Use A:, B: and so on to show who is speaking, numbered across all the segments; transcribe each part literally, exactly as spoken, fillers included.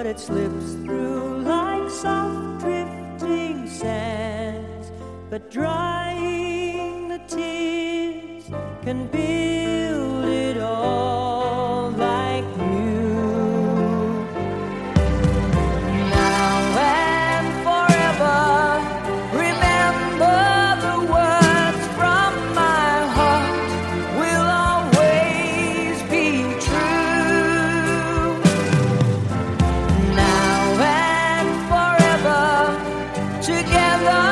A: but it slips through like soft drifting sands. But drying the tears can build it all like you. Now and forever, remember the words from my heart will always be true. Now and forever, together.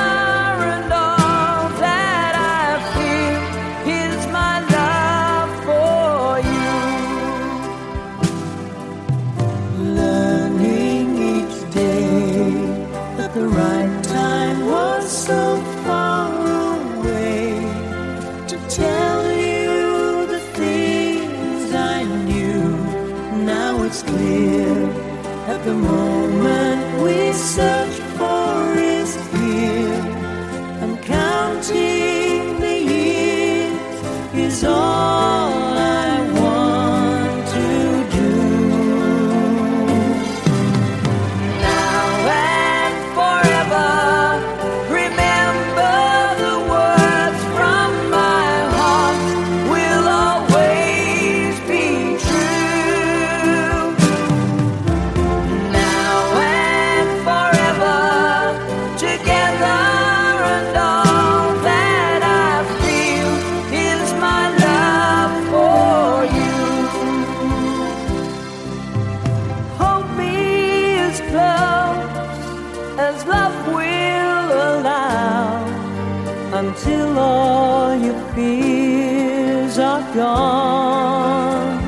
A: The right time was so far away to tell you the things I knew. Now it's clear that the moment we search for is here, and counting the years is all I want to do. As love will allow, until all your fears are gone.